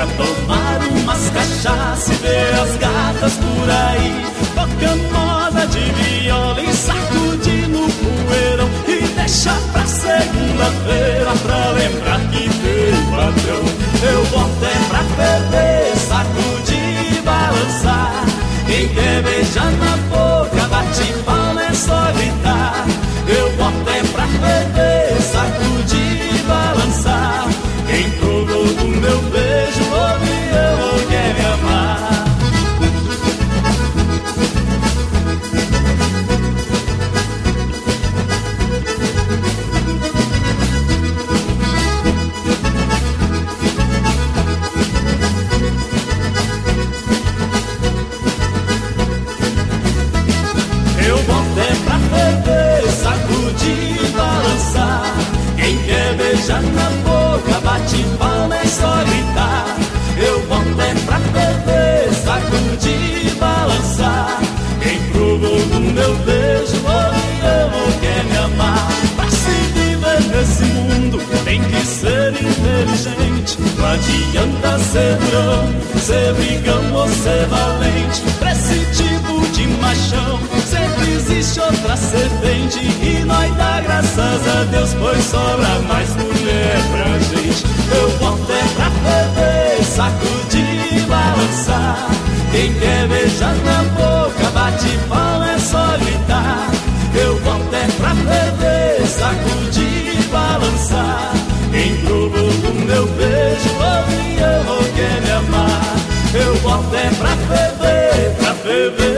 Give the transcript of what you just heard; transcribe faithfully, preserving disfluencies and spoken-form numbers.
pra tomar umas cachaça e ver as gatas por aí, tocando moda de viola e sacudindo o poeirão. E deixa pra segunda-feira pra lembrar que tem patrão. Eu boto é pra ferver, sacudir e balançar. Quem quer beijar na boca, bate palma, é só gritar. Eu boto é pra ferver, sacudir e balançar. Quem provou do meu beijo, ou me ama ou quer me amar. Eu boto é pra ferver, sacudir e balançar. Quem quer beijar na boca, bate palma, é só gritar. Eu boto é pra ferver, sacudir e balançar. Quem provou do meu beijo, ou me ama ou quer me amar. Pra se viver nesse mundo tem que ser inteligente. Não adianta ser durão, ser brigão ou ser valente. Pra esse tipo de machão sempre existe outra serpente. E nós dá graças a Deus, pois sobra mais mulher pra gente. Eu boto é pra ferver, sacudir e balançar. Quem quer beijar na boca, bate palma, é só gritar. Eu boto é pra ferver, sacudir e balançar. Quem provou do meu beijo, ou me ama ou quer me amar. Eu boto é pra ferver, pra ferver.